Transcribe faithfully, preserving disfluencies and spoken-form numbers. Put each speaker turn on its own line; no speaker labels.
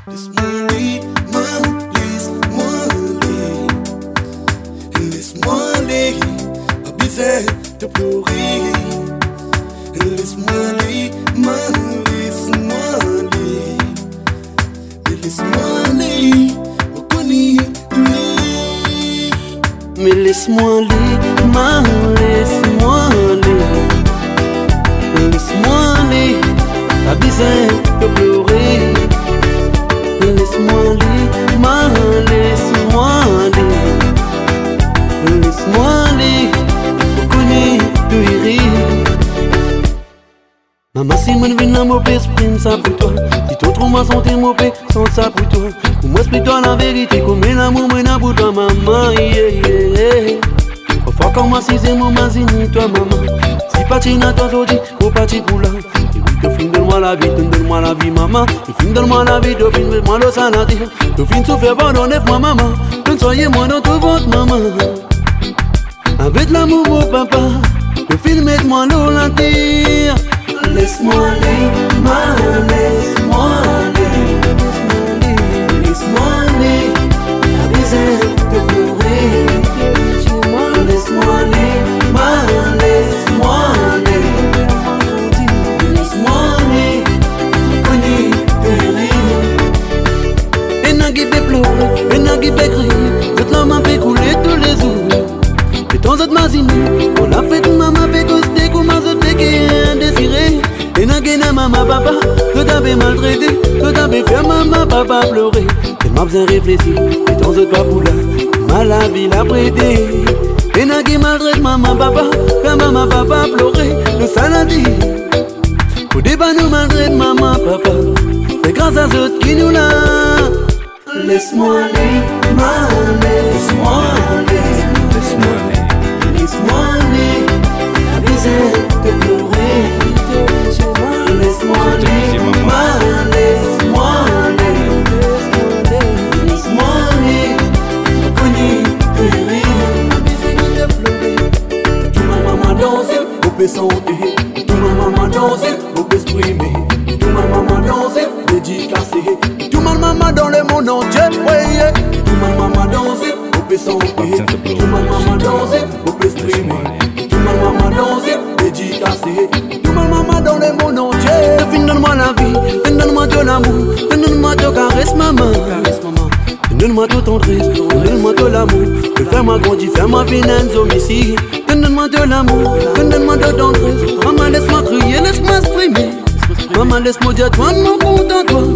Laisse-moi aller, maman, laisse-moi aller. Laisse-moi aller, pas besoin de pleurer. Laisse-moi aller, maman, laisse-moi aller. Laisse-moi aller, on connaît lui. Mais laisse-moi aller, maman, laisse-moi aller. Laisse-moi aller, pas besoin de pleurer. Laisse-moi aller, maman, laisse-moi aller. Laisse-moi aller, on connaît de rire. Maman, si mon vin dans mon esprit, ça pour toi. Si ton trauma sont tes mauvais, sont ça pour toi. Pour moi, explique-toi la vérité, comme l'amour, moi, n'a pour toi, maman, yeah, yeah, yeah. Parfois, quand moi, si c'est mon mazini, toi, maman. Si parti n'a toi, aujourd'hui, au parti pour là. Et oui, que fin, donne-moi la vie, donne-moi la vie, maman. Que fin, donne-moi la vie, de fin, mets-moi le salade. Que fin, souffre, pardonnez-moi, maman. Que soyez-moi dans tout votre maman. Avec l'amour, mon papa. Que fin, mets-moi l'eau, la terre. Laisse-moi aller, maman, laisse-moi aller. Laisse-moi aller, la besoin de pleurer. Laisse-moi aller, maman, laisse-moi aller. Laisse-moi aller, on connaît de rire. Et n'a qui peut pleurer, et n'a qui peut crier. Cette larme peut couler tous les jours. Et ton autre mazini, on l'a fait, maman peut coster, comme un autre qui est indésiré. Et n'a qui n'a maman, papa, que t'avais maltraité, que t'avais fait maman, papa pleurer. Et m'a besoin réfléchir, et ton autre pas pour là, ma la vie l'a prêté. Et n'a qui maltraite maman, papa, que maman, papa pleurer, le saladi. Pour des pas nous maltraite maman, papa, c'est grâce à ceux qui nous l'a. Laisse-moi aller, maman, laisse-moi aller. Laisse-moi aller, laisse-moi aller, la besoin de pleurer. Laisse-moi aller, maman, laisse-moi aller. Laisse-moi aller, on connaît de rire. De pleurer. Tout ma maman danse, vous pouvez chanter. Tout ma maman danse, vous pouvez exprimer. Tout ma maman danse, dédicacé. Tout ma maman dans le monde entier, ouais. Tout ma maman danse, vous pouvez chanter. Tout ma maman danse, vous pouvez exprimer. Tout ma maman danse, dédicacé. Tout ma maman dans le monde entier. Donne-moi la vie, donne-moi de l'amour, donne-moi de caresse, maman. Donne-moi de tendresse, donne-moi de l'amour. Fais-moi grandir, fais-moi financer ici. Donne-moi de l'amour, donne-moi de tendresse. Maman, laisse-moi crier, laisse-moi exprimer. Maman, laisse-moi dire, toi, mon compte en toi.